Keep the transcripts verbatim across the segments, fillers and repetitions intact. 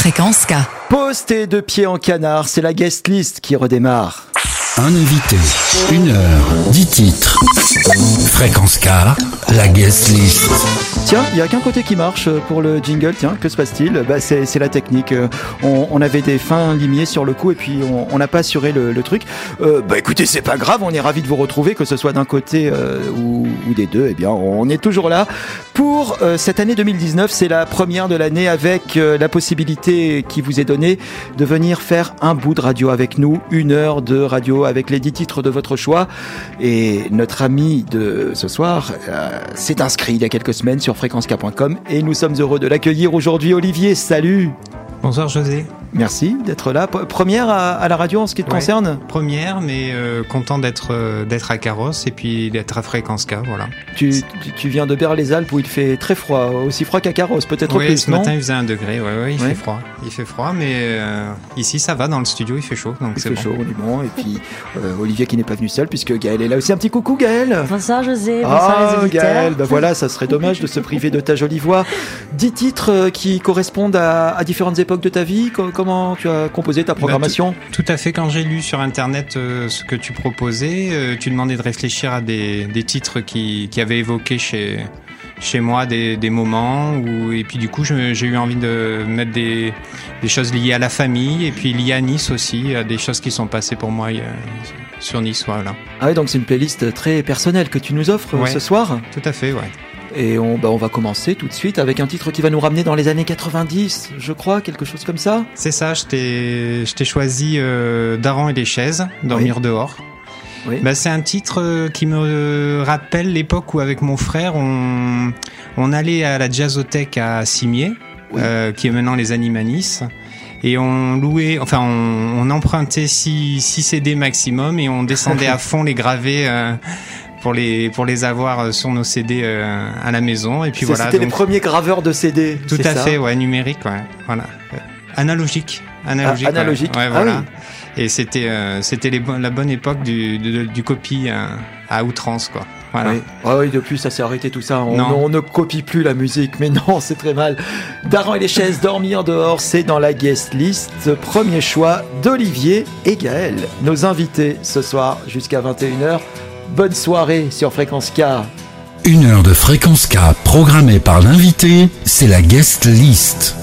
Fréquence K. Pose tes deux pieds en canard, c'est la guest list qui redémarre. Un invité, une heure, dix titres. Fréquence K, la guest list. Tiens, il n'y a qu'un côté qui marche pour le jingle, tiens, que se passe-t-il ? Bah, c'est, c'est la technique. On, on avait des fins limiers sur le coup et puis on n'a pas assuré le, le truc. Euh, bah écoutez, c'est pas grave, on est ravis de vous retrouver, que ce soit d'un côté euh, ou, ou des deux. Eh bien, on est toujours là pour euh, cette année deux mille dix-neuf. C'est la première de l'année avec euh, la possibilité qui vous est donnée de venir faire un bout de radio avec nous, une heure de radio avec les dix titres de votre choix. Et notre ami de ce soir euh, s'est inscrit il y a quelques semaines sur fréquence k point com et nous sommes heureux de l'accueillir aujourd'hui. Olivier, salut. Bonsoir José. Merci d'être là. Première à, à la radio en ce qui te ouais, concerne ? Première, mais euh, content d'être, euh, d'être à Carrosse et puis d'être à Fréquence K, voilà. Tu, tu, tu viens de Berre-les-Alpes où il fait très froid, aussi froid qu'à Carrosse, peut-être oui, plus, ce non ? matin il faisait un degré, ouais, ouais, il ouais. fait froid. Il fait froid, mais euh, ici ça va, dans le studio il fait chaud, donc il c'est fait bon. chaud, on est bon. Et puis euh, Olivier qui n'est pas venu seul puisque Gaël est là aussi. Un petit coucou Gaël. Bonsoir José, bonsoir ah, les auditeurs. Gaël, ben voilà, ça serait dommage de se priver de ta jolie voix. Dix titres qui correspondent à, à différentes époques de ta vie. Comment tu as composé ta programmation ? Bah, tout, tout à fait, quand j'ai lu sur internet euh, ce que tu proposais, euh, tu demandais de réfléchir à des, des titres qui, qui avaient évoqué chez, chez moi des, des moments où, et puis du coup je, j'ai eu envie de mettre des, des choses liées à la famille et puis liées à Nice aussi, à des choses qui sont passées pour moi euh, sur Nice, voilà. Ah oui, donc c'est une playlist très personnelle que tu nous offres ouais, ce soir ? Tout à fait, ouais. Et on, bah on va commencer tout de suite avec un titre qui va nous ramener dans les années quatre-vingt-dix, je crois, quelque chose comme ça. C'est ça, je t'ai, je t'ai choisi euh, Daran et les chaises, Dormir oui. dehors. Oui. Bah, c'est un titre qui me rappelle l'époque où avec mon frère, on, on allait à la Jazzothèque à Cimier, oui. euh, qui est maintenant les Animanis. Et on louait, enfin on, on empruntait six C D maximum et on descendait à fond les gravés euh, pour les pour les avoir sur nos C D euh, à la maison. Et puis c'est, voilà. C'était donc, les premiers graveurs de C D. Tout c'est à ça fait, ouais, numérique, ouais, voilà, euh, analogique, analogique, ah, analogique. Ouais, ouais ah, voilà. Oui. Et c'était euh, c'était les bon, la bonne époque du du, du copie à, à outrance, quoi. Voilà. Oui. Ah oui, depuis ça s'est arrêté tout ça. On, on ne copie plus la musique, mais non, c'est très mal. Daran et les chaises, Dormir dehors, c'est dans la guest list. Premier choix d'Olivier et Gaël, nos invités ce soir jusqu'à vingt et une heures. Bonne soirée sur Fréquence K. Une heure de Fréquence K programmée par l'invité, c'est la guest list.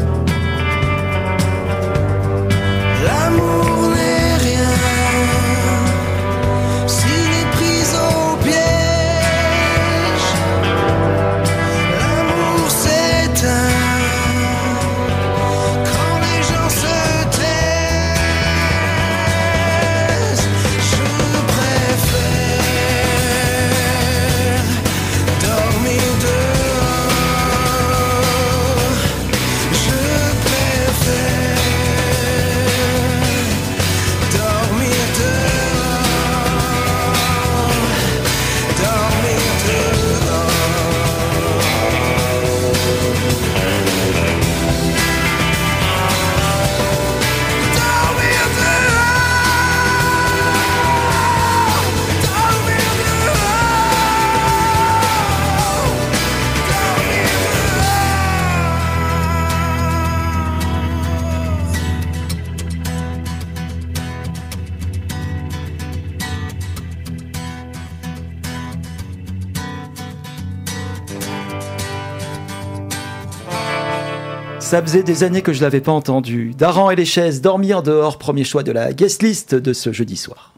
L'amour n'est rien Ça faisait des années que je l'avais pas entendu. Daran et les chaises, dormir dehors, premier choix de la guest list de ce jeudi soir.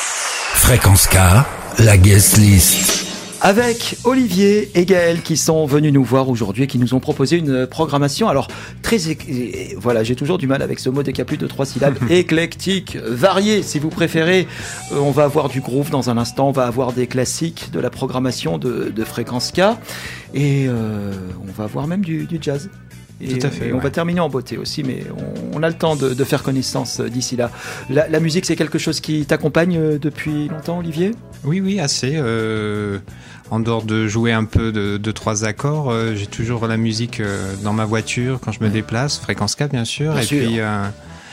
Fréquence K, la guest list. Avec Olivier et Gaël qui sont venus nous voir aujourd'hui et qui nous ont proposé une programmation, alors très, é- voilà, j'ai toujours du mal avec ce mot dès qu'il y a plus de trois syllabes, éclectique, varié si vous préférez. Euh, on va avoir du groove dans un instant, on va avoir des classiques de la programmation de, de Fréquence K et euh, on va avoir même du, du jazz. Et, Tout à fait. et ouais. on va terminer en beauté aussi, mais on, on a le temps de, de faire connaissance d'ici là. La, la musique, c'est quelque chose qui t'accompagne depuis longtemps, Olivier ? Oui, oui, assez. Euh, en dehors de jouer un peu de, de trois accords, euh, j'ai toujours la musique euh, dans ma voiture quand je me déplace, Fréquence K bien sûr, Bien et sûr. puis euh,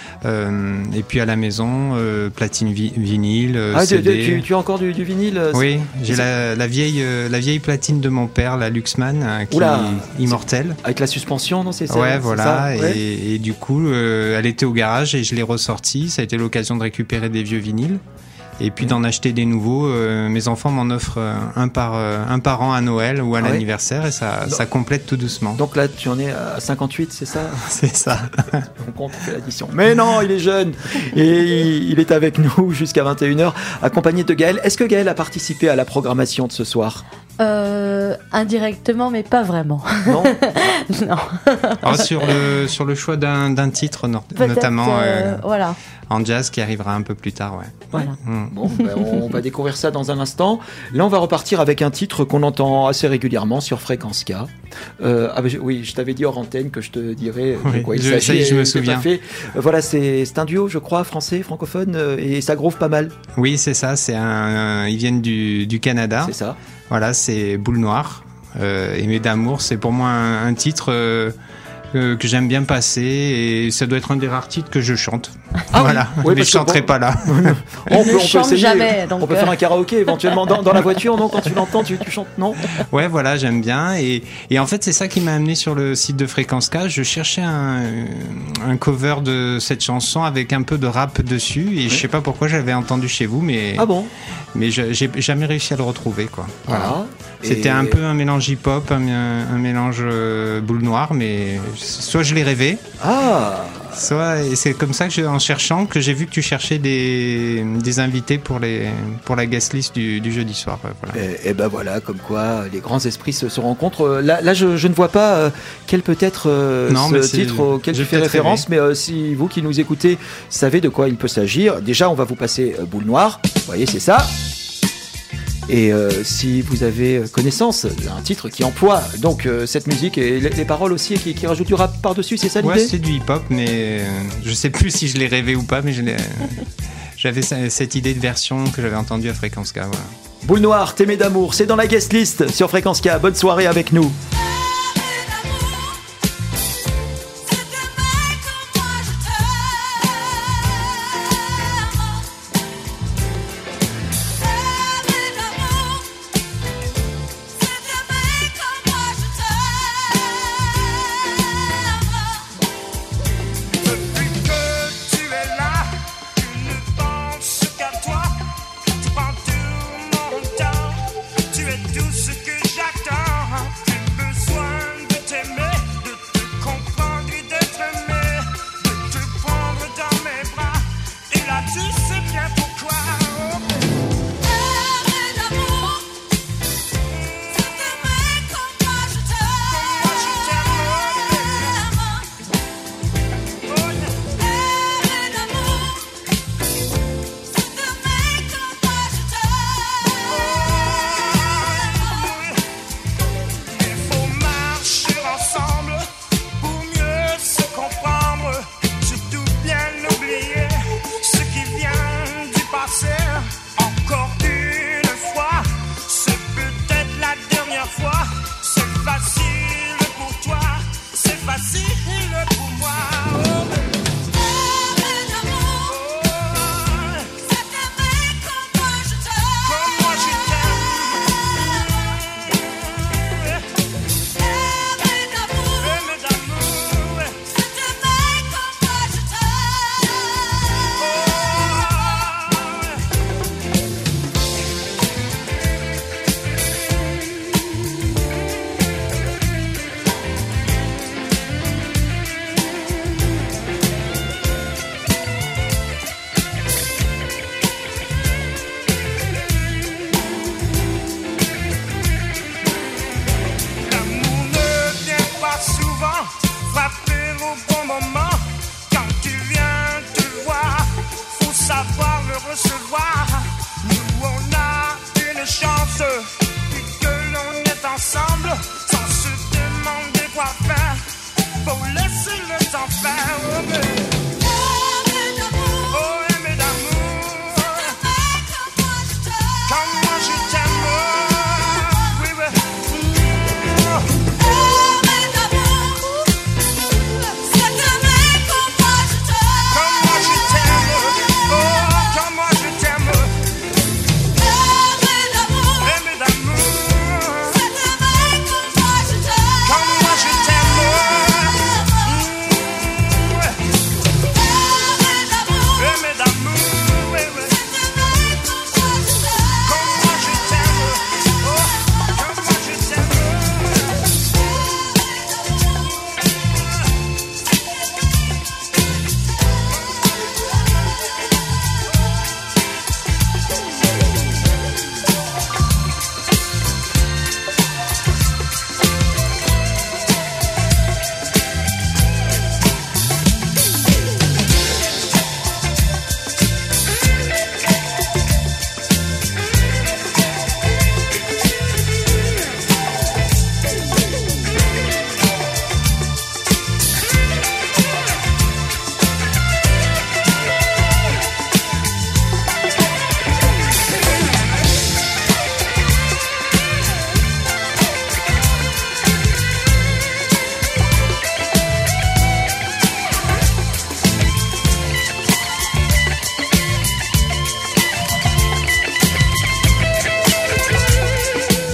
euh, et puis à la maison, euh, platine vi- vinyle, euh, Ah, tu, C D. tu, tu as encore du, du vinyle ? Oui, j'ai c'est- la, la vieille euh, la vieille platine de mon père, la Luxman, euh, qui Oula, est immortelle. Avec la suspension, non, c'est ça ? Ouais, c'est voilà. ça et, Ouais. et du coup, euh, elle était au garage et je l'ai ressortie. Ça a été l'occasion de récupérer des vieux vinyles. Et puis d'en acheter des nouveaux. Euh, mes enfants m'en offrent euh, un par euh, un par an à Noël ou à Ah ouais. l'anniversaire et ça Non. ça complète tout doucement. Donc là, tu en es à cinquante-huit, c'est ça ? C'est ça. On compte, on fait l'addition. Mais non, il est jeune et il, il est avec nous jusqu'à vingt et une heures, accompagné de Gaël. Est-ce que Gaël a participé à la programmation de ce soir ? Euh, indirectement, mais pas vraiment. Non ? Non. Alors, sur le sur le choix d'un d'un titre no- Peut-être, notamment euh, euh, voilà. en jazz qui arrivera un peu plus tard, ouais. Voilà. Mm. Bon, ben, on va découvrir ça dans un instant. Là, on va repartir avec un titre qu'on entend assez régulièrement sur Fréquence K. Euh, ah ben, je- oui, je t'avais dit hors antenne que je te dirais de Oui, quoi il je- s'agit. ça y est, je me et tout à souviens. fait. Euh, Voilà, c'est c'est un duo, je crois, français, francophone, euh, et ça groove pas mal. Oui, c'est ça. C'est un, un- ils viennent du du Canada. C'est ça. Voilà, c'est Boule Noire. Euh, Aimé d'amour, c'est pour moi un, un titre euh, que, que j'aime bien passer et ça doit être un des rares titres que je chante. Ah oui. voilà, Oui, mais parce je que chanterai bon- pas là. On ne peut, on peut chante essayer. jamais, donc, on peut euh. faire un karaoké éventuellement dans, dans la voiture, non ? Quand tu l'entends, tu, tu chantes, non ? Ouais, voilà, j'aime bien. Et, et en fait, c'est ça qui m'a amené sur le site de Fréquence K. Je cherchais un, un cover de cette chanson avec un peu de rap dessus. Et je sais pas pourquoi j'avais entendu chez vous, mais, Ah bon ? mais je- j'ai jamais réussi à le retrouver, quoi. Voilà. Ah. C'était Et- un peu un mélange hip-hop, un, un mélange euh, boule noire, mais soit je l'ai rêvé, Ah. soit et c'est comme ça que je, en cherchant que j'ai vu que tu cherchais des, des invités pour les pour la guest list du, du jeudi soir. Ouais, voilà. Et, et ben voilà, comme quoi les grands esprits se, se rencontrent. Euh, Là, là je, je ne vois pas euh, quel peut être euh, Non, mais ce c'est- titre auquel j'ai tu fais peut-être référence, mais euh, si vous qui nous écoutez savez de quoi il peut s'agir, déjà on va vous passer euh, Boule Noire, vous voyez c'est ça. Et euh, si vous avez connaissance d'un titre qui emploie donc euh, cette musique et les, les paroles aussi et qui, qui rajoute du rap par-dessus, c'est ça l'idée ? Ouais, c'est du hip-hop, mais euh, je sais plus si je l'ai rêvé ou pas, mais je l'ai- j'avais ça- cette idée de version que j'avais entendue à Fréquence K. Voilà. Boule Noire, t'aimer d'amour, c'est dans la guest list sur Fréquence K. Bonne soirée avec nous. Depuis que tu es là, je ne pense qu'à toi. Tu prends tout mon temps, tu es tout ce que j'attends. J'ai besoin de t'aimer, de te comprendre et d'être aimé, de te prendre dans mes bras. Et là, tu sais bien pourquoi. Oh. Moi, je t'aime, oh, il faut marcher ensemble pour mieux se comprendre, surtout bien oublier ce qui vient du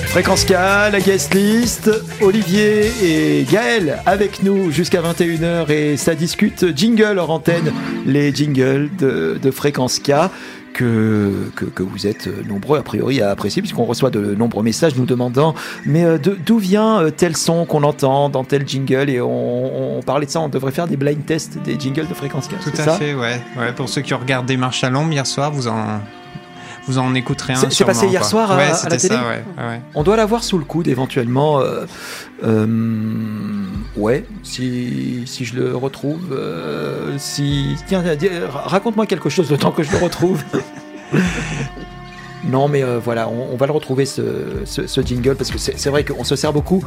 Fréquence K, la guest list, Olivier et Gaël avec nous jusqu'à vingt et une heures et ça discute jingle hors antenne, les jingles de, de Fréquence K. Que, que, que vous êtes nombreux a priori à apprécier puisqu'on reçoit de nombreux messages nous demandant mais euh, de, d'où vient euh, tel son qu'on entend dans tel jingle et on, on parlait de ça, on devrait faire des blind tests des jingles de Fréquence K. Tout c'est à ça fait, ouais. ouais. Pour ceux qui ont regardé Marche à l'ombre hier soir, vous en, vous en écouterez un. C'est, c'est passé hier quoi. soir à, ouais, à la télé. Ça, ouais, ouais. On doit l'avoir sous le coude éventuellement. Euh, euh, ouais, si, si je le retrouve. Euh, si, tiens, raconte-moi quelque chose le temps que je le retrouve. Non, mais euh, voilà, on, on va le retrouver ce, ce, ce jingle parce que c'est, c'est vrai qu'on se sert beaucoup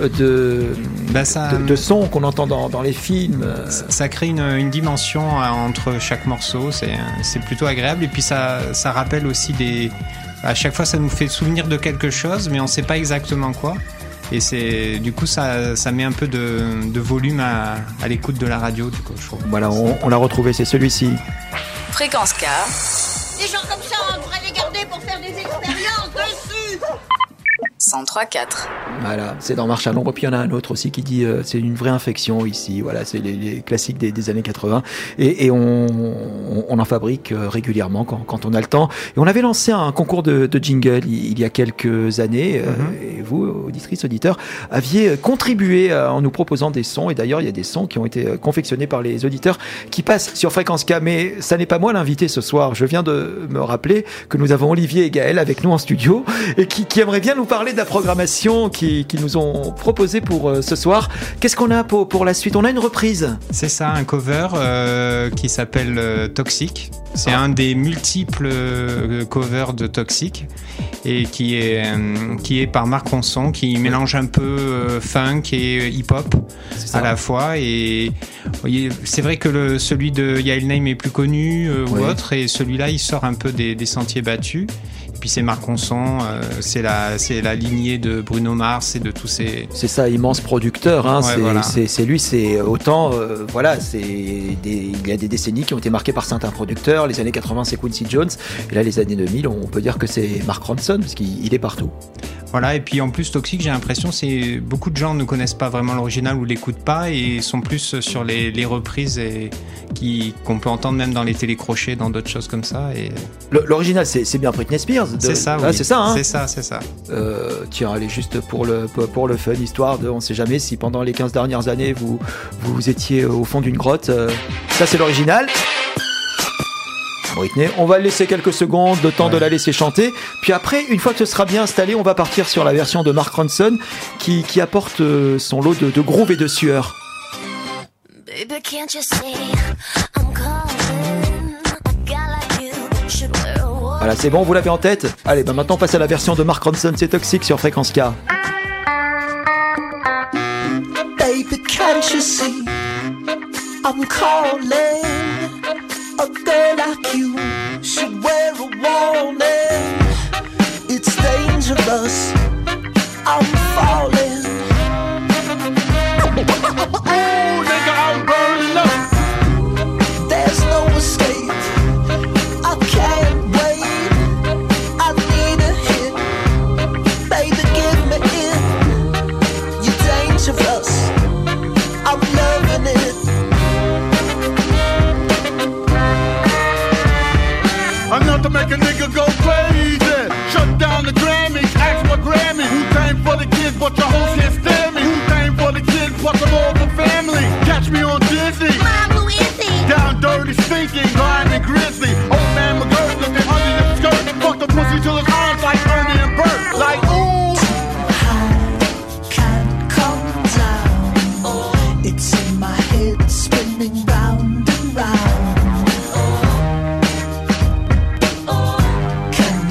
de, bah ça, de, de sons qu'on entend dans, dans les films. Ça, ça crée une, une dimension entre chaque morceau, c'est, c'est plutôt agréable et puis ça, ça rappelle aussi des. À chaque fois, ça nous fait souvenir de quelque chose, mais on ne sait pas exactement quoi. Et c'est, du coup, ça, ça met un peu de, de volume à, à l'écoute de la radio. Du coup, je trouve. Voilà, on, on l'a retrouvé, c'est celui-ci. Fréquence K. Des gens comme ça, on devrait les garder pour faire des expériences dessus. cent trois virgule quatre. Voilà, c'est dans Marche à l'ombre. Puis il y en a un autre aussi qui dit euh, c'est une vraie infection ici. Voilà, c'est les, les classiques des, des années quatre-vingts. Et, et on, on, on en fabrique euh, régulièrement quand, quand on a le temps. Et on avait lancé un concours de, de jingle il, il y a quelques années. Euh, mm-hmm. Et vous, auditrices, auditeurs, aviez contribué euh, en nous proposant des sons. Et d'ailleurs, il y a des sons qui ont été confectionnés par les auditeurs qui passent sur Fréquence K. Mais ça n'est pas moi l'invité ce soir. Je viens de me rappeler que nous avons Olivier et Gaël avec nous en studio et qui, qui aimeraient bien nous parler de la programmation qui, qui nous ont proposé pour euh, ce soir. Qu'est-ce qu'on a pour, pour la suite? On a une reprise. C'est ça, un cover euh, qui s'appelle euh, Toxic. C'est ah. un des multiples euh, covers de Toxic et qui est, euh, qui est par Marc Ronson, qui mélange un peu euh, funk et hip-hop à la fois. Et c'est vrai que le, celui de Yael Naim est plus connu euh, ou oui. autre, et celui-là, il sort un peu des, des sentiers battus. Et puis c'est Marc Ronson, euh, c'est, la, c'est la lignée de Bruno Mars et de tous ces... C'est ça, immense producteur, hein, ouais, c'est, voilà. c'est, c'est lui, c'est autant, euh, voilà, c'est des, il y a des décennies qui ont été marquées par certains producteurs, les années quatre-vingts c'est Quincy Jones, et là les années deux mille, on peut dire que c'est Mark Ronson, parce qu'il il est partout. Voilà, et puis en plus Toxic, j'ai l'impression c'est beaucoup de gens ne connaissent pas vraiment l'original ou l'écoutent pas et sont plus sur les, les reprises et qui, qu'on peut entendre même dans les télécrochets, dans d'autres choses comme ça. Et... L'original c'est, c'est bien Britney Spears. De... C'est ça, ah, oui. c'est ça, hein. C'est ça, c'est ça. Euh, tiens, allez, juste pour le, pour le fun, histoire de, on sait jamais si pendant les quinze dernières années vous, vous étiez au fond d'une grotte. Euh, ça c'est l'original. Britney, on va laisser quelques secondes, le temps ouais. de la laisser chanter. Puis après, une fois que ce sera bien installé, on va partir sur la version de Mark Ronson qui, qui apporte son lot de, de groove et de sueur. Baby, can't you see I'm calling a guy like you should wear a watch. Voilà, c'est bon, vous l'avez en tête. Allez, ben maintenant on passe à la version de Mark Ronson, c'est Toxic sur Fréquence K. Baby, can't you see I'm calling a girl like you should wear a warning. It's dangerous. I'm falling. Oh, nigga, I'm burning up. There's no escape. I can't wait. I need a hit. Baby, give me it. You're dangerous. I'm loving it. Enough to make a nigga go crazy. Shut down the Grammys, ask for Grammy. Wu-Tang for the kids, but your host can't stand me. Wu-Tang for the kids, plus I'm all the family. Catch me on Disney. Mom, who is he? Down dirty, stinking, blind and grizzly. Old man McGirt looking under your skirt. Fuck the pussy till his arms like Ernie and Bert. Like, ooh. I can't come down. It's in my head, spinning round and round. Can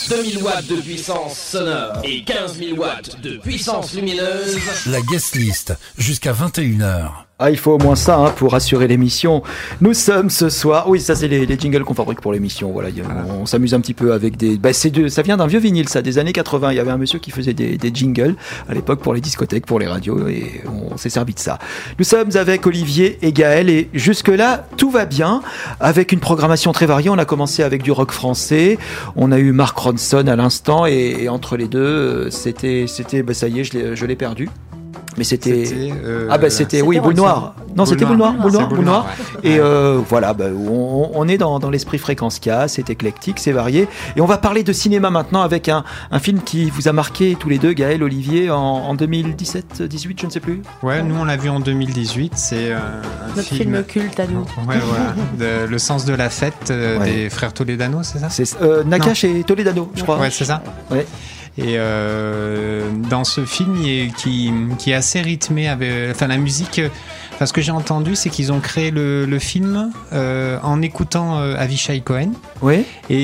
deux mille watts de puissance sonore et quinze mille watts de puissance lumineuse. La guest list, jusqu'à vingt et une heures. Ah, il faut au moins ça hein, pour assurer l'émission. Nous sommes ce soir. Oui, ça c'est les, les jingles qu'on fabrique pour l'émission. Voilà, y a, on, on s'amuse un petit peu avec des. Bah, c'est de, ça vient d'un vieux vinyle, ça, des années quatre-vingts. Il y avait un monsieur qui faisait des, des jingles à l'époque pour les discothèques, pour les radios, et on s'est servi de ça. Nous sommes avec Olivier et Gaël, et jusque là tout va bien, avec une programmation très variée. On a commencé avec du rock français, on a eu Mark Ronson à l'instant, et, et entre les deux, c'était, c'était, bah ça y est, je l'ai, je l'ai perdu. Mais c'était, c'était euh, ah bah c'était, c'était oui Boule Noire. Non, boule c'était Boule Noire, Boule Noire, Boule Noire. Ouais. Et euh, voilà, bah, on, on est dans, dans l'esprit Fréquence K, c'est éclectique, c'est varié. Et on va parler de cinéma maintenant avec un, un film qui vous a marqué tous les deux, Gaël, Olivier, en, en deux mille dix-sept, dix-huit, je ne sais plus. Ouais, nous on l'a vu en deux mille dix-huit. C'est euh, un notre film... film culte à nous. Ouais, voilà. De, le sens de la fête euh, ouais. des frères Toledano, c'est ça? C'est euh, Nakache et Toledano, je crois. Ouais, c'est ça. Ouais. Et euh, dans ce film qui, qui est assez rythmé, avec, enfin la musique, enfin, ce que j'ai entendu, c'est qu'ils ont créé le, le film euh, en écoutant euh, Avishai Cohen. Oui.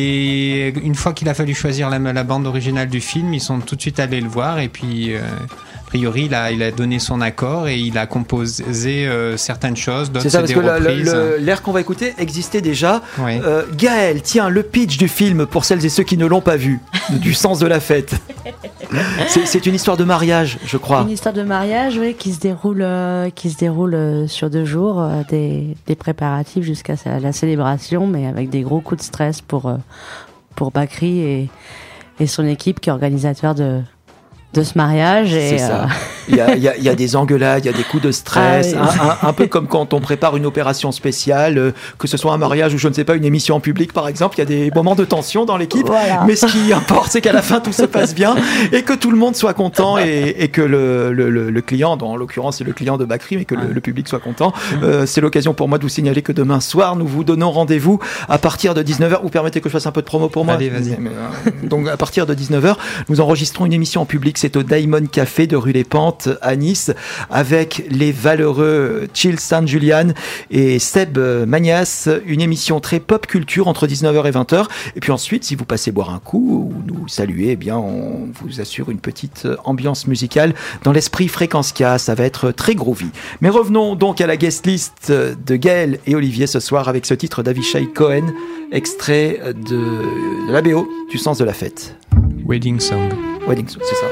Et une fois qu'il a fallu choisir la, la bande originale du film, ils sont tout de suite allés le voir et puis. Euh, A priori, il a, il a donné son accord et il a composé euh, certaines choses, d'autres c'est ça, c'est parce des que reprises. Le, le, l'air qu'on va écouter existait déjà. Oui. Euh, Gaël, tiens, le pitch du film pour celles et ceux qui ne l'ont pas vu, du sens de la fête. c'est, c'est une histoire de mariage, je crois. Une histoire de mariage, oui, qui se déroule, euh, qui se déroule euh, sur deux jours, euh, des, des préparatifs jusqu'à la célébration, mais avec des gros coups de stress pour euh, pour Bakri et et son équipe qui est organisateur de de ce mariage. Et c'est ça. Euh... Il y a, il y a, il y a des engueulades, il y a des coups de stress, ah, oui. un, un, un peu comme quand on prépare une opération spéciale, euh, que ce soit un mariage ou je ne sais pas, une émission en public par exemple, il y a des moments de tension dans l'équipe, voilà. Mais ce qui importe c'est qu'à la fin tout se passe bien et que tout le monde soit content et, et que le, le, le, le client, en l'occurrence c'est le client de Bakri, mais que le, le public soit content. Euh, c'est l'occasion pour moi de vous signaler que demain soir nous vous donnons rendez-vous à partir de dix-neuf heures. Vous permettez que je fasse un peu de promo pour moi? Allez, vas-y. Donc à partir de dix-neuf heures, nous enregistrons une émission en public, c'est au Diamond Café de rue Les Pentes à Nice, avec les valeureux Chill San Julian et Seb Magnas, une émission très pop culture entre dix-neuf heures et vingt heures. Et puis ensuite, si vous passez boire un coup ou nous saluer, eh bien, on vous assure une petite ambiance musicale dans l'esprit Fréquence K. Ça va être très groovy. Mais revenons donc à la guest list de Gaël et Olivier ce soir avec ce titre d'Avishai Cohen, extrait de, de la B O du sens de la fête. Wedding Song. Wedding Song, c'est ça.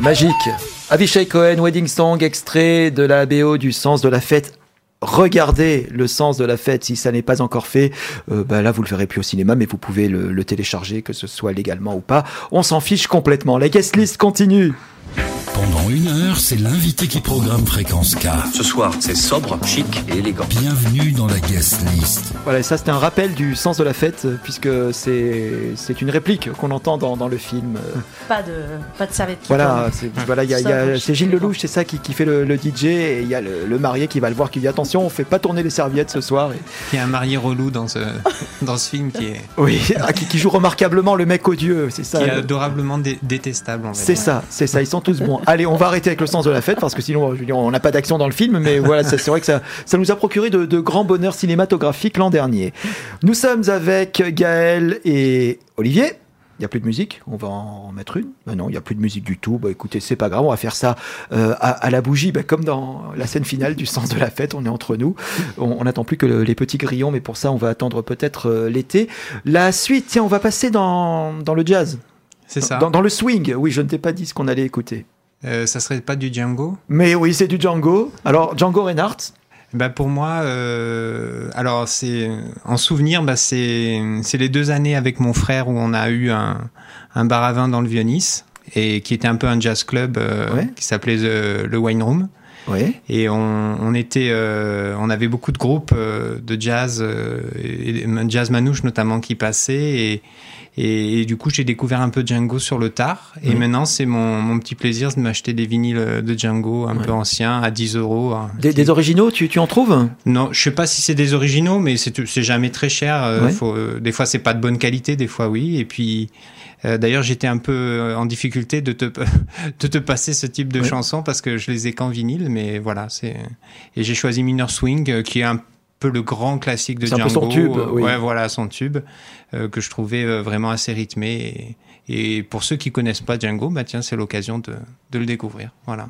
Magique. Avishai Cohen, Wedding Song, extrait de la B O du Sens de la Fête. Regardez le Sens de la Fête si ça n'est pas encore fait. Euh, bah là, vous le verrez plus au cinéma, mais vous pouvez le, le télécharger, que ce soit légalement ou pas. On s'en fiche complètement. La guest list continue. Pendant une heure, c'est l'invité qui programme Fréquence K. Ce soir, c'est sobre, chic et élégant. Bienvenue dans la guest list. Voilà, et ça c'était un rappel du Sens de la Fête, puisque c'est c'est une réplique qu'on entend dans, dans le film. Pas de pas de serviette. Voilà, c'est voilà, il y a, y a c'est Gilles Lelouch, c'est ça qui, qui fait le, le D J, et il y a le, le marié qui va le voir, qui dit attention, on fait pas tourner les serviettes ce soir. Et... Il y a un marié relou dans ce dans ce film qui est. Oui, qui, qui joue remarquablement le mec odieux, c'est ça. Qui est le... adorablement dé- détestable. On va c'est dire. ça, c'est ça, ils sont tous bons. Allez, on va arrêter avec le Sens de la Fête parce que sinon, je veux dire, on n'a pas d'action dans le film, mais voilà, ça, c'est vrai que ça, ça nous a procuré de, de grands bonheurs cinématographiques l'an dernier. Nous sommes avec Gaël et Olivier. Il n'y a plus de musique, on va en mettre une. Ben non, il n'y a plus de musique du tout. Bah écoutez, c'est pas grave, on va faire ça euh, à, à la bougie, bah, comme dans la scène finale du Sens de la Fête, on est entre nous. On n'attend plus que le, les petits grillons, mais pour ça, on va attendre peut-être euh, l'été. La suite, tiens, on va passer dans, dans le jazz. C'est ça. Dans, dans le swing, oui, je ne t'ai pas dit ce qu'on allait écouter. Euh, ça serait pas du Django ? Mais oui, c'est du Django. Alors, Django Reinhardt. Bah pour moi, euh, alors c'est en souvenir, bah c'est c'est les deux années avec mon frère où on a eu un un bar à vin dans le Vieux-Nice et qui était un peu un jazz club euh, ouais. qui s'appelait the, le Wine Room. Ouais. Et on, on était, euh, on avait beaucoup de groupes euh, de jazz, euh, et, jazz manouche notamment qui passaient et, et, et du coup j'ai découvert un peu Django sur le tard et ouais. maintenant c'est mon, mon petit plaisir de m'acheter des vinyles de Django un ouais. peu anciens à dix euros. Des, des originaux, tu, tu en trouves ? Non, je sais pas si c'est des originaux, mais c'est, c'est jamais très cher. Euh, ouais. faut, euh, des fois c'est pas de bonne qualité, des fois oui. Et puis Euh, d'ailleurs, j'étais un peu en difficulté de te de te passer ce type de ouais. chansons parce que je les ai qu'en vinyle, mais voilà, c'est et j'ai choisi Minor Swing euh, qui est un peu le grand classique de c'est Django. Un peu son tube, oui. Ouais, voilà, son tube euh, que je trouvais euh, vraiment assez rythmé et, et pour ceux qui connaissent pas Django, bah tiens, c'est l'occasion de de le découvrir. Voilà.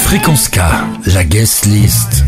Fréquence K, la guest list.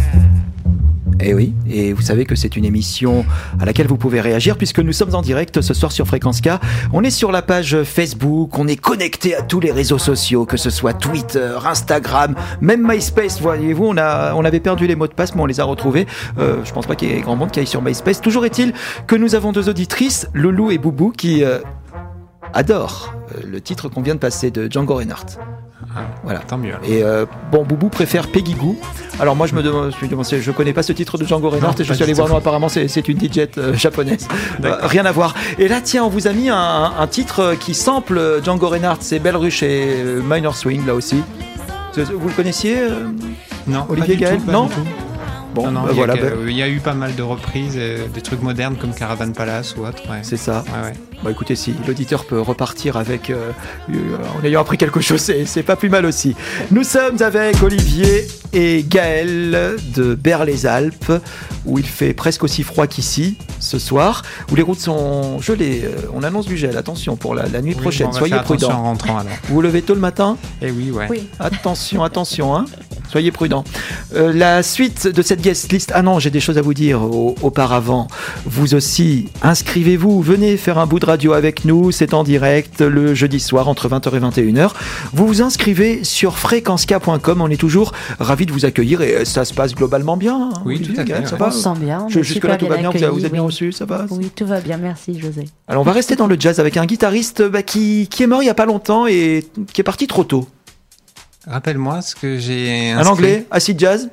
Eh oui, et vous savez que c'est une émission à laquelle vous pouvez réagir puisque nous sommes en direct ce soir sur Fréquence K. On est sur la page Facebook, on est connecté à tous les réseaux sociaux, que ce soit Twitter, Instagram, même MySpace. Voyez-vous, on a, on avait perdu les mots de passe, mais on les a retrouvés. Euh, je pense pas qu'il y ait grand monde qui aille sur MySpace. Toujours est-il que nous avons deux auditrices, Loulou et Boubou, qui euh, adorent euh, le titre qu'on vient de passer de Django Reinhardt. Ah, voilà. Tant mieux. Alors. Et euh, bon, Boubou préfère Peggy Goo. Alors moi, je me demande, je, me demande, je connais pas ce titre de Django Reinhardt et je suis allé voir. Non, apparemment, c'est, c'est une D J euh, japonaise. Euh, rien à voir. Et là, tiens, on vous a mis un, un titre qui sample Django Reinhardt. C'est Belle Ruche et euh, Minor Swing là aussi. Vous le connaissiez euh, Non. Olivier pas du Gaël tout, pas non. du tout. Bon, non, non, bah il, y voilà, a, bah, il y a eu pas mal de reprises, euh, des trucs modernes comme Caravan Palace ou autre. Ouais. C'est ça. Ouais, ouais. Bah écoutez, si l'auditeur peut repartir avec euh, euh, en ayant appris quelque chose, c'est, c'est pas plus mal aussi. Nous sommes avec Olivier et Gaël de Berre-les-Alpes, où il fait presque aussi froid qu'ici ce soir, où les routes sont gelées. Euh, on annonce du gel. Attention pour la, la nuit Oui, prochaine. bon, on va Soyez faire attention prudents. en rentrant alors. Vous vous levez tôt le matin ? Eh oui, ouais. Oui. Attention, attention, hein. Soyez prudents. Euh, la suite de cette guest list. Ah non, j'ai des choses à vous dire au, auparavant. Vous aussi, inscrivez-vous. Venez faire un bout de radio avec nous. C'est en direct le jeudi soir entre vingt heures et vingt et une heures. Vous vous inscrivez sur fréquence k point com. On est toujours ravis de vous accueillir et ça se passe globalement bien. Hein, oui, Olivier, tout à fait. Gaël, ça Ouais. va On se sent bien. Je, jusque-là, tout va bien. Vous, vous êtes bien oui. reçus, ça va Oui, tout va bien. Merci, José. Alors, on va rester dans le jazz avec un guitariste bah, qui, qui est mort il n'y a pas longtemps et qui est parti trop tôt. Rappelle-moi ce que j'ai. Un inscrit. anglais, acid jazz.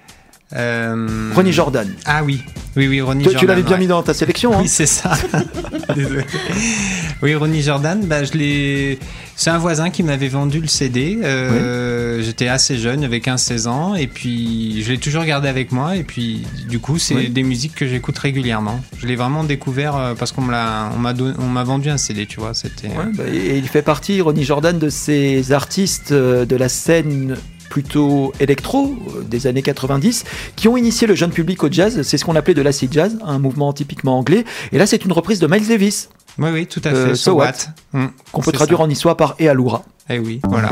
Euh... Ronnie Jordan. Ah oui, oui, oui, Ronnie Tu, Jordan. tu l'avais bien ouais. mis dans ta sélection, hein. Oui, c'est ça. Désolé. Oui, Ronnie Jordan, bah, je l'ai... c'est un voisin qui m'avait vendu le C D. Euh, oui. J'étais assez jeune, j'avais quinze seize ans, et puis je l'ai toujours gardé avec moi. Et puis, du coup, c'est oui. des musiques que j'écoute régulièrement. Je l'ai vraiment découvert parce qu'on me l'a, on m'a, don... on m'a vendu un C D, tu vois. C'était. Ouais, bah, et il fait partie, Ronnie Jordan, de ces artistes de la scène plutôt électro des années quatre-vingt-dix qui ont initié le jeune public au jazz. C'est ce qu'on appelait de l'acid jazz, un mouvement typiquement anglais. Et là, c'est une reprise de Miles Davis. Oui, oui, tout à euh, fait. So, so What, what mmh, qu'on peut traduire ça. En histoire par Et Aloura. Eh oui, voilà.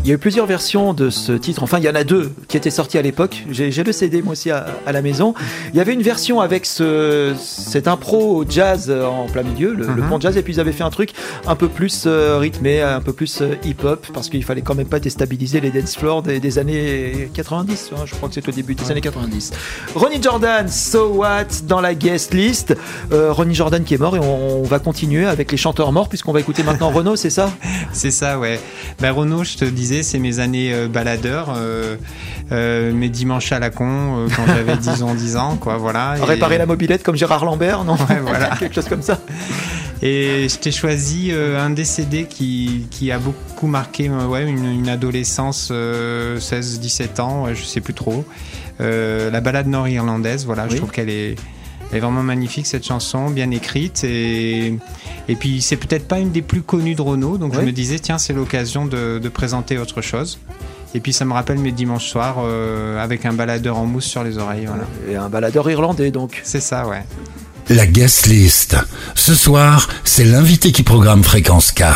il y a eu plusieurs versions de ce titre. Enfin, il y en a deux qui étaient sorties à l'époque. J'ai, j'ai le C D moi aussi à, à la maison. Il y avait une version avec ce, cet impro jazz en plein milieu, le, mm-hmm. le pont jazz, et puis ils avaient fait un truc un peu plus euh, rythmé, un peu plus euh, hip-hop, parce qu'il fallait quand même pas déstabiliser les dance floors des, des années quatre-vingt-dix. Hein, je crois que c'est au début des ouais. années quatre-vingt-dix. Ronnie Jordan, So What dans la guest list. Euh, Ronnie Jordan qui est mort, et on, on va continuer avec les chanteurs morts, puisqu'on va écouter maintenant Renaud, c'est ça? C'est ça, ouais. Ben Renaud, je te disais, c'est mes années euh, baladeurs, euh, euh, mes dimanches à la con euh, quand j'avais dix ans, dix ans, quoi, voilà. Et... réparer la mobilette comme Gérard Lambert, non? Ouais, voilà. Quelque chose comme ça. Et je t'ai choisi euh, un des C D qui, qui a beaucoup marqué euh, ouais, une, une adolescence, euh, seize dix-sept ans, ouais, je sais plus trop. Euh, la balade nord-irlandaise, voilà, oui. Je trouve qu'elle est, elle est vraiment magnifique, cette chanson, bien écrite. Et, et puis, c'est peut-être pas une des plus connues de Renaud, donc oui. Je me disais, tiens, c'est l'occasion de, de présenter autre chose. Et puis ça me rappelle mes dimanches soirs euh, avec un baladeur en mousse sur les oreilles. Voilà. Et un baladeur irlandais, donc. C'est ça, ouais. La guest list. Ce soir, c'est l'invité qui programme Fréquence K.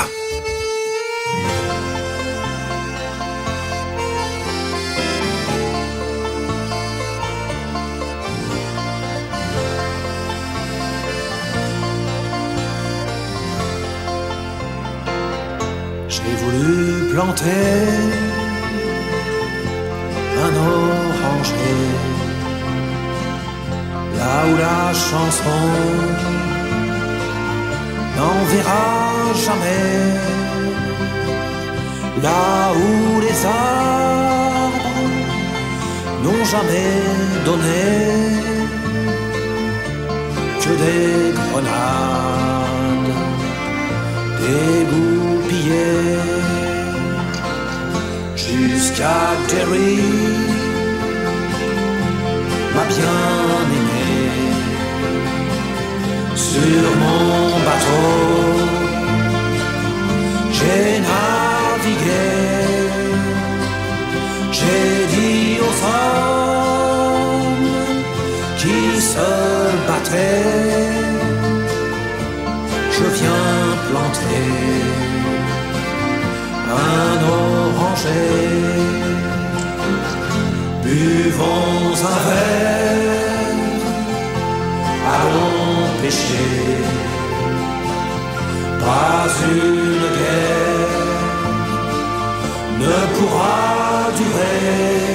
J'ai voulu planter un oranger là où la chanson n'enverra jamais, là où les arbres n'ont jamais donné que des grenades dégoupillées, jusqu'à Derry, ma bien-aimée. Sur mon bateau, j'ai navigué, j'ai dit aux hommes qui se battaient, je viens planter un oranger. Buvons un verre, allons pêcher. Pas une guerre ne pourra durer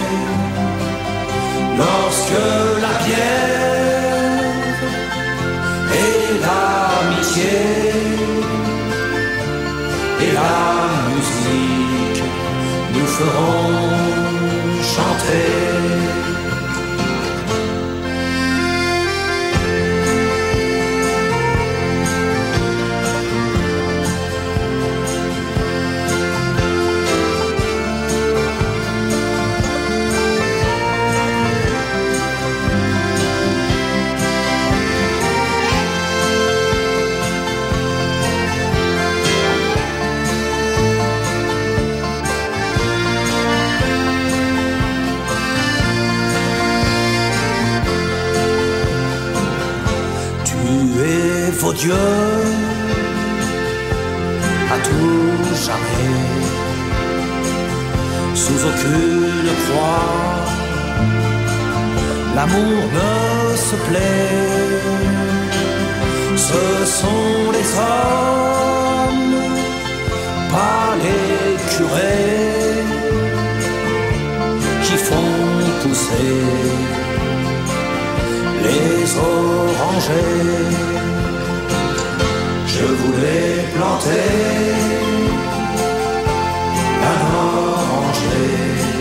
lorsque la bière et l'amitié et la musique nous feront chanter. Vos dieux à tout jamais, sous aucune croix, l'amour ne se plaît. Ce sont les hommes, pas les curés, qui font pousser les orangers. Je voulais planter un oranger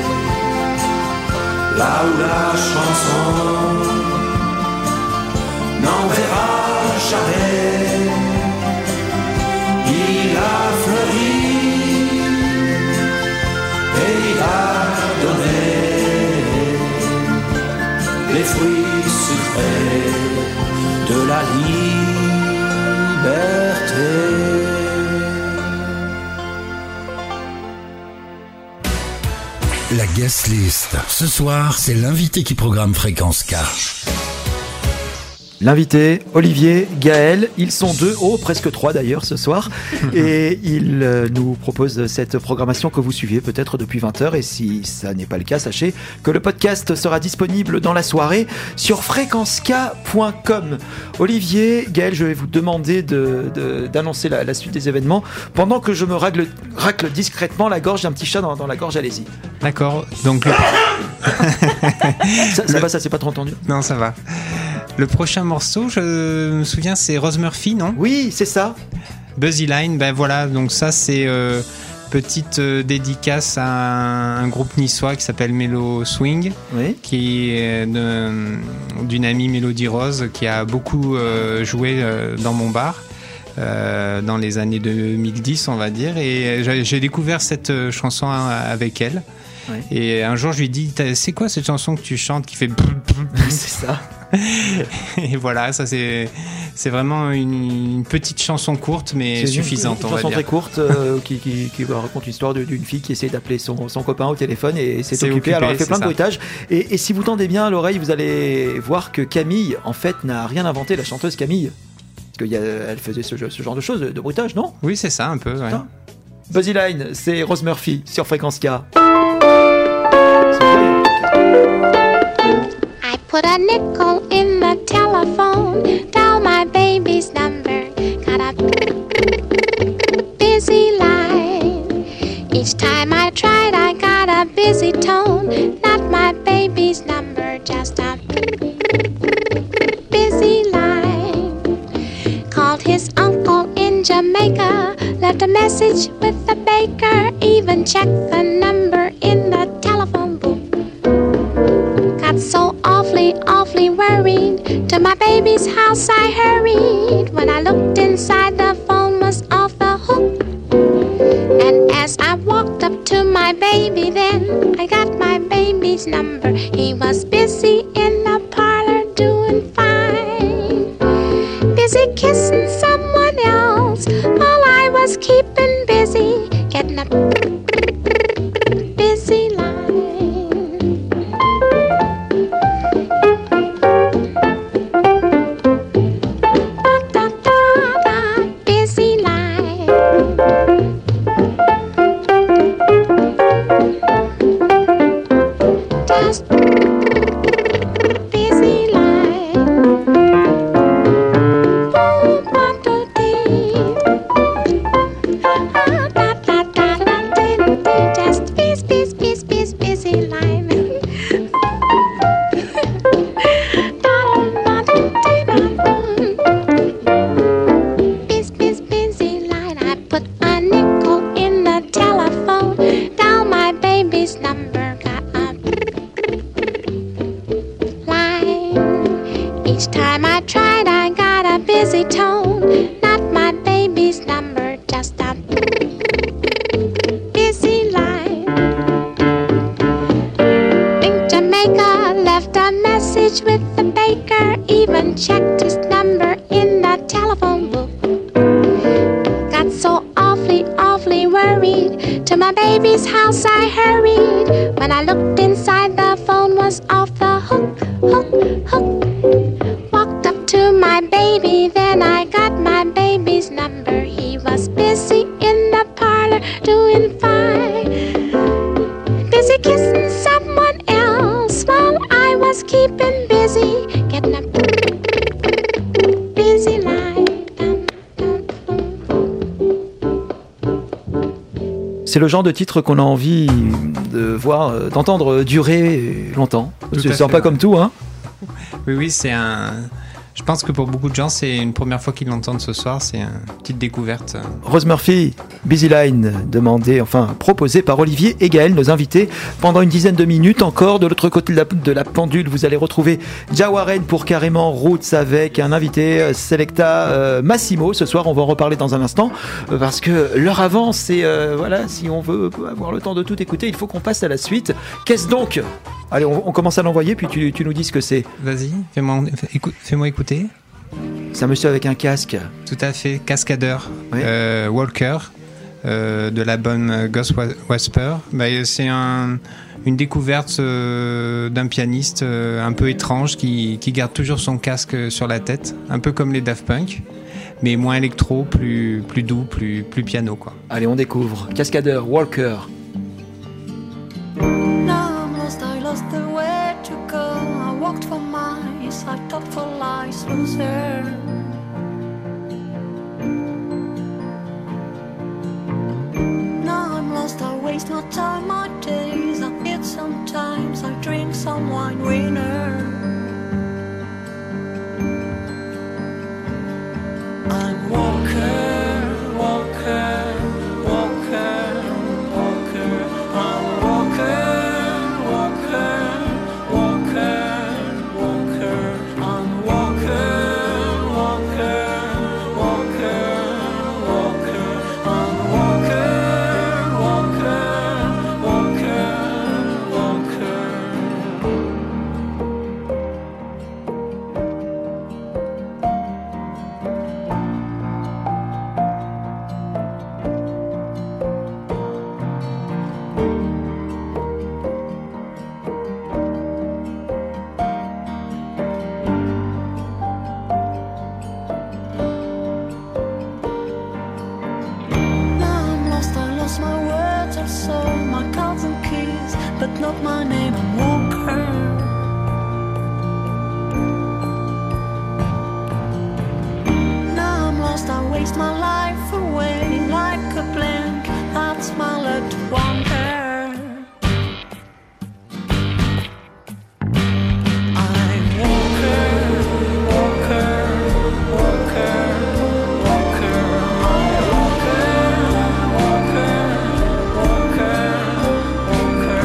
là où la chanson n'enverra jamais. Il a fleuri et il a donné les fruits sucrés de la liberté. La guest list. Ce soir, c'est l'invité qui programme Fréquence K. L'invité, Olivier, Gaël, ils sont deux, oh presque trois d'ailleurs ce soir, et ils euh, nous proposent cette programmation que vous suivez peut-être depuis vingt heures, et si ça n'est pas le cas, sachez que le podcast sera disponible dans la soirée sur fréquence k point com. Olivier, Gaël, je vais vous demander de, de, d'annoncer la, la suite des événements pendant que je me racle, racle discrètement la gorge, j'ai un petit chat dans, dans la gorge, allez-y. D'accord, donc... Le... ça, ça le... va, ça s'est pas trop entendu? Non, ça va. Le prochain morceau, je me souviens, c'est Rose Murphy, non? Oui, c'est ça. Buzzy Line, ben voilà, donc ça c'est euh, petite euh, dédicace à un, un groupe niçois qui s'appelle Mellow Swing, oui. qui est de, d'une amie Mélodie Rose qui a beaucoup euh, joué euh, dans mon bar. Euh, dans les années deux mille dix, on va dire, et j'ai, j'ai découvert cette chanson avec elle. Oui. Et un jour, je lui dis, c'est quoi cette chanson que tu chantes qui fait c'est ça. Et voilà, ça c'est c'est vraiment une, une petite chanson courte mais c'est suffisante, une, une on va chanson dire. très courte euh, qui, qui, qui raconte l'histoire d'une fille qui essaie d'appeler son, son copain au téléphone et s'est c'est occupée. occupé, alors elle fait plein ça. de bruitages. Et, et si vous tendez bien l'oreille, vous allez voir que Camille, en fait, n'a rien inventé, la chanteuse Camille. Parce qu'elle faisait ce, ce genre de choses, de bruitage, non? Oui, c'est ça, un peu. Ouais. Buzzy Line, c'est Rose Murphy sur Fréquence K. I put a nickel in the telephone, dial my baby's number, got a busy line. Each time I tried, I got a busy tone, not my baby's number, just a busy line. Called his uncle in Jamaica, left a message with the baker, even checked the number in the telephone booth. Got so awfully, awfully worried. To my baby's house I hurried. When I looked inside, the phone was off the hook. And as I walked up to my baby, then I got my baby's number. He was busy in the parlor doing fine, busy kissing someone else, while I was keeping busy, getting a busy line. Busy line. Just busy line. Boom, one, two, three. Ah, da, da, da, da, dee, dee. Just busy, busy, busy, busy, busy line. Busy, busy, busy line. I put a nickel in the telephone, dial my baby's number, got a line. Each time I tried, I got a busy tone, not my baby's number, just a busy line. In Jamaica, left a message with the baker, even checked his number in the telephone book. Got so awfully, awfully worried. To my baby's house I hurried. When I looked inside, the phone was off the hook, hook, hook. Walked up to my baby, then I got my baby's number. He was busy in the parlor doing fine, busy kissing someone else, while I was keeping busy, getting a busy line. C'est le genre de titre qu'on a envie de voir, euh, d'entendre durer longtemps. Tout C'est à sympa fait, comme tout, hein. Oui, oui, c'est un... Je pense que pour beaucoup de gens, c'est une première fois qu'ils l'entendent ce soir. C'est une petite découverte. Rose Murphy, Busy Line, demandé, enfin proposé par Olivier et Gaël, nos invités. Pendant une dizaine de minutes encore, de l'autre côté de la, de la pendule, vous allez retrouver Jawaren pour Carrément Roots avec un invité, Selecta euh, Massimo. Ce soir, on va en reparler dans un instant euh, parce que l'heure avance et euh, voilà, si on veut avoir le temps de tout écouter, il faut qu'on passe à la suite. Qu'est-ce donc ? Allez, on, on commence à l'envoyer, puis tu, tu nous dis ce que c'est. Vas-y, fais-moi, écoute, fais-moi écouter. C'est un monsieur avec un casque. Tout à fait, cascadeur, oui. euh, Walker, euh, de l'album Ghost Whisper. Bah, c'est un, une découverte euh, d'un pianiste euh, un peu étrange qui, qui garde toujours son casque sur la tête, un peu comme les Daft Punk, mais moins électro, plus, plus doux, plus, plus piano, quoi. Allez, on découvre Cascadeur, Walker. Waste my time, my days. I eat sometimes, I drink some wine winner. I'm Walker, Walker, Walker, Walker. I'm Walker, Walker, Walker, Walker. I'm Walker, Walker, Walker, Walker. I'm Walker. Not my name, I'm Walker. Now I'm lost, I waste my life away like a blank that's my left wonder. I'm Walker, Walker, Walker, Walker. I'm Walker, Walker, Walker.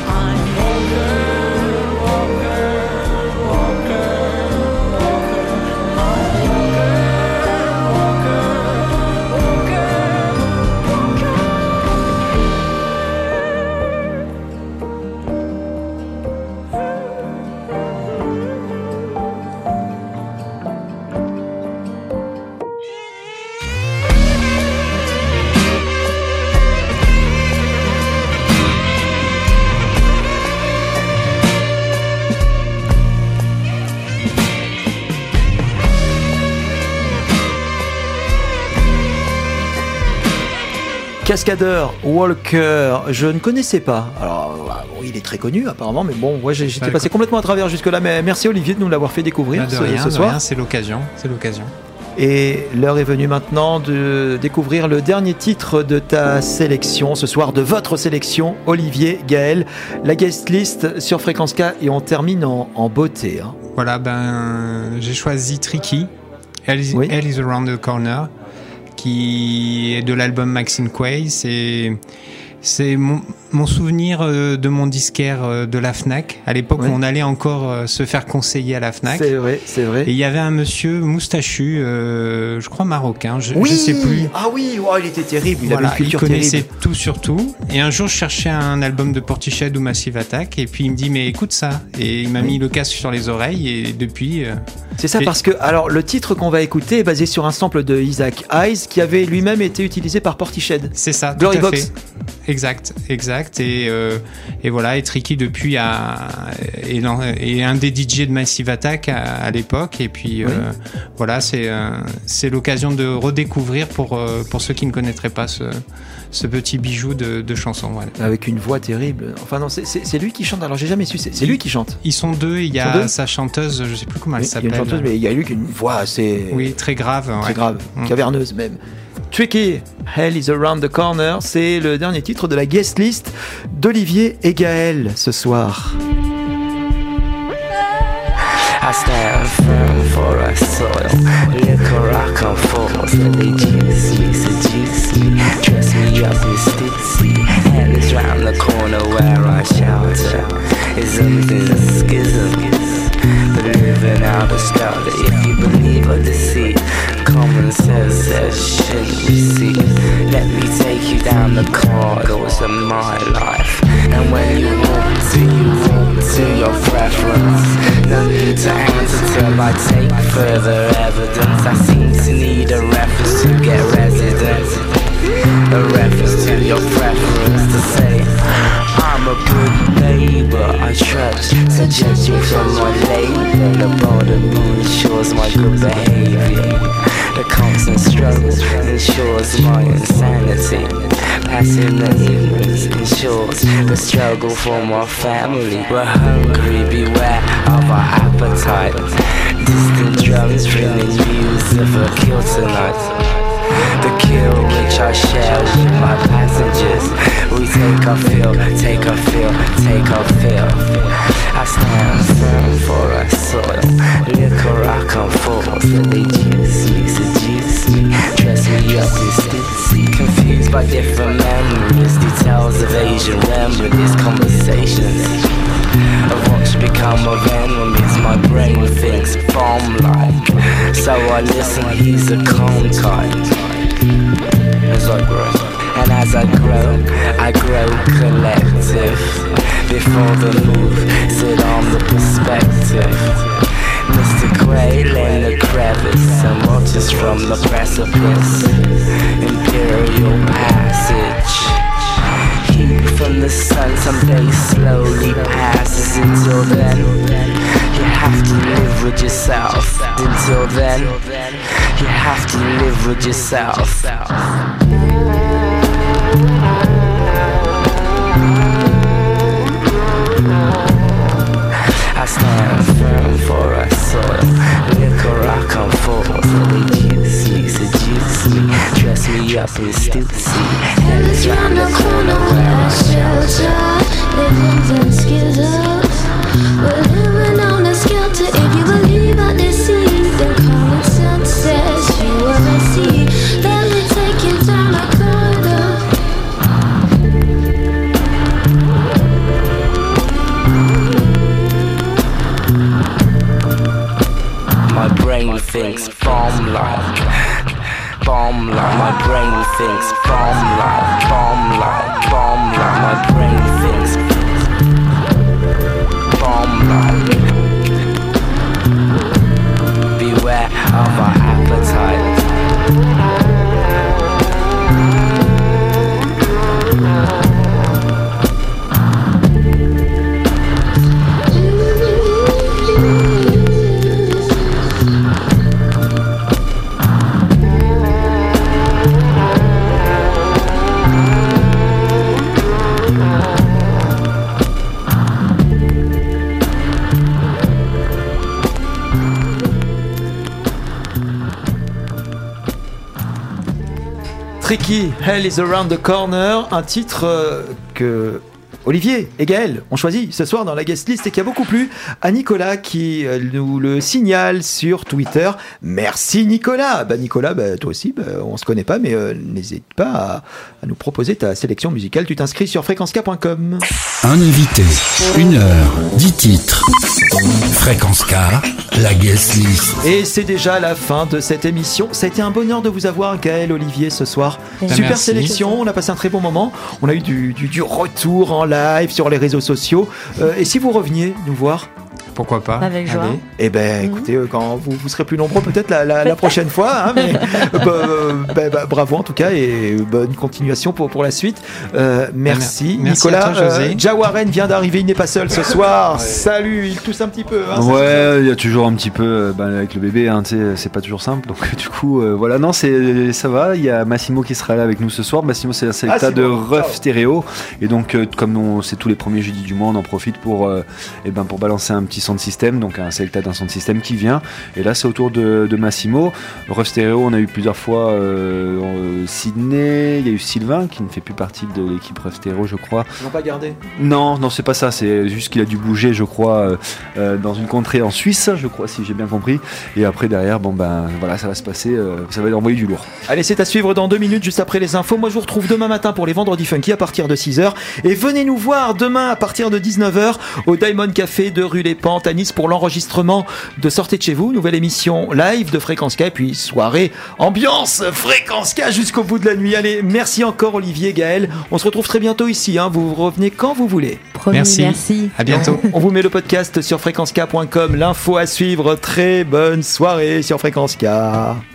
Cascadeur, Walker, je ne connaissais pas. Alors, bon, il est très connu apparemment, mais bon, ouais, j'étais passé complètement à travers jusque-là. Mais merci Olivier de nous l'avoir fait découvrir de ce, rien, ce de soir. Rien, c'est l'occasion, c'est l'occasion. Et l'heure est venue maintenant de découvrir le dernier titre de ta sélection, ce soir de votre sélection, Olivier, Gaël, la guest list sur Fréquence K, et on termine en, en beauté. Hein. Voilà, ben j'ai choisi Tricky, Hell is, oui. Hell is Around the Corner, qui est de l'album Maxine Quay. C'est c'est mon, mon souvenir de mon disquaire de la Fnac, à l'époque ouais. où on allait encore se faire conseiller à la Fnac. C'est vrai, c'est vrai. Et il y avait un monsieur moustachu, euh, je crois marocain, je, oui je sais plus. Ah oui, oh, il était terrible, il voilà, avait une culture il connaissait terrible. tout sur tout. Et un jour, je cherchais un album de Portishead ou Massive Attack, et puis il me dit, mais écoute ça. Et il m'a oui. mis le casque sur les oreilles, et depuis... Euh, c'est ça, et... parce que alors le titre qu'on va écouter est basé sur un sample de Isaac Hayes, qui avait lui-même été utilisé par Portishead. C'est ça, Glory tout à Box. fait. Exact, exact. Et, euh, et voilà, et Tricky depuis a, est, est un des D J de Massive Attack à, à l'époque. Et puis oui. euh, voilà, c'est, euh, c'est l'occasion de redécouvrir pour, euh, pour ceux qui ne connaîtraient pas ce, ce petit bijou de, de chanson. Voilà. Avec une voix terrible. Enfin non, c'est, c'est, c'est lui qui chante. Alors j'ai jamais su, c'est, c'est lui qui chante. Ils sont deux, il y a deux sa chanteuse, je sais plus comment elle oui, s'appelle. Il y a une chanteuse, mais il y a lui qui a une voix assez... Oui, très grave. Très ouais. grave, mmh. caverneuse même. Tricky, Hell is Around the Corner, c'est le dernier titre de la guest list d'Olivier et Gaël ce soir. I stand firm for a soil. Liquor I come for, so they juicy, so juicy. Dress me up in stitsy. And it's round the corner where I shelter. Isms is a schism. But living out a starter, if you believe or deceive. Common sense says shouldn't receive. Let me take you down the corridors of my life. And when you walk to, you walk to your preference. No need to answer till I take further evidence. I seem to need a reference to get residence. A reference to your preference to say I'm a good neighbor. labor, I trudge, so judging from my labor, the border moon ensures my good behavior. The constant struggle ensures my insanity. Passing the ignorance ensures the struggle for my family. We're hungry, beware of our appetite. Distant drums bringing news of a kill tonight. The kill which I share with my passengers. We take our fill, take our fill, take our fill. I stand firm for our soil. Liquor I come forth, they juice me, seduce me, dress me up in stitsy. Confused by different memories, details of Asian remedies, conversations of what's become of enemies. My brain thinks bomb-like, so I listen, he's a calm type. As I grow, and as I grow, I grow collective. Before the move, sit on the perspective. Mister Quail in the crevice and watches from the precipice. Imperial passage. Heat from the sun someday slowly passes. Until then, you have to live with yourself. Until then, you have to live with yourself. I stand firm for our soil. Liquor I come forth, they juice me, seduce me, dress me up in stitsy. Hell is round the corner where I shelter. Living in skizzles. We're living on a skelter. If you believe what they see, then common sense says you are a sea. Let me take you down a corridor. My brain thinks bomb-like, bomb-like. My brain thinks bomb-like, bomb-like, bomb-like. My brain thinks bomb-like. Beware of our appetite. Tricky, Hell is Around the Corner, un titre euh, que Olivier et Gaël ont choisi ce soir dans la guest list et qui a beaucoup plu à Nicolas qui euh, nous le signale sur Twitter. Merci Nicolas. Bah Nicolas, bah, toi aussi, bah, on se connaît pas, mais euh, n'hésite pas à, à nous proposer ta sélection musicale. Tu t'inscris sur fréquence k point com. Un invité, une heure, dix titres. Fréquence K, la guest list. Et c'est déjà la fin de cette émission. Ça a été un bonheur de vous avoir, Gaël, Olivier, ce soir. Bah, Super merci. sélection, on a passé un très bon moment. On a eu du, du, du retour en live sur les réseaux sociaux. Euh, et si vous reveniez nous voir, pourquoi pas? Avec joie. Allez. eh ben, mmh. écoutez, euh, quand vous, vous serez plus nombreux, peut-être la, la, la prochaine fois. Hein, mais, bah, bah, bah, bravo en tout cas et bonne continuation pour, pour la suite. Euh, merci. Merci Nicolas. à toi, José. Euh, Jawaren vient d'arriver, il n'est pas seul ce soir. Ouais. Salut, il tousse un petit peu. Hein, ouais, il y a toujours un petit peu bah, avec le bébé, hein, c'est pas toujours simple. Donc du coup, euh, voilà, non, c'est ça va. Il y a Massimo qui sera là avec nous ce soir. Massimo, c'est un sélecta ah, de bon. Rough Stereo. Et donc, euh, comme on, c'est tous les premiers jeudis du mois, on en profite pour, euh, et ben, pour balancer un petit son de système. Donc un sélecta d'un son de système qui vient. Et là, c'est au tour de, de Massimo. Rough Stereo, on a eu plusieurs fois euh, euh, Sydney. Il y a eu Sylvain qui ne fait plus partie de l'équipe Rough Stereo, je crois. Ils n'ont pas gardé. Non, non, c'est pas ça. C'est juste qu'il a dû bouger, je crois, euh, euh, dans une contrée en Suisse, je crois, si j'ai bien compris. Et après, derrière, bon ben voilà, ça va se passer. Euh, ça va envoyer du lourd. Allez, c'est à suivre dans deux minutes, juste après les infos. Moi, je vous retrouve demain matin pour les Vendredis Funky à partir de six heures. Et venez nous voir demain à partir de dix-neuf heures au Diamond Café de rue Les Pentes à Nice pour l'enregistrement de Sortez de chez vous, nouvelle émission live de Fréquence K, et puis soirée ambiance Fréquence K jusqu'au bout de la nuit. Allez, merci encore Olivier, Gaël. On se retrouve très bientôt ici, hein. Vous revenez quand vous voulez. Promis, merci. merci. À bientôt. On vous met le podcast sur fréquence k point com. L'info à suivre. Très bonne soirée sur Fréquence K.